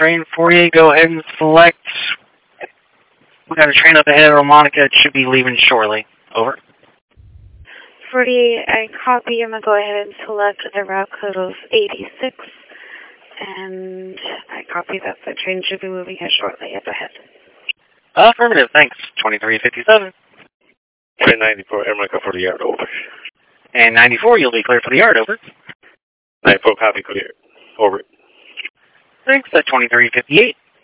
train for you. Go ahead and select. We got a train up ahead of Monica. It should be leaving shortly. Over. 48, I copy. I'm going to go ahead and select the route code of 86. And I copy that the train should be moving here shortly up ahead. Affirmative, thanks. 2357. Train 94, America for the yard, over. And 94, you'll be clear for the yard, over. 94, copy, clear. Over. Thanks, 2358.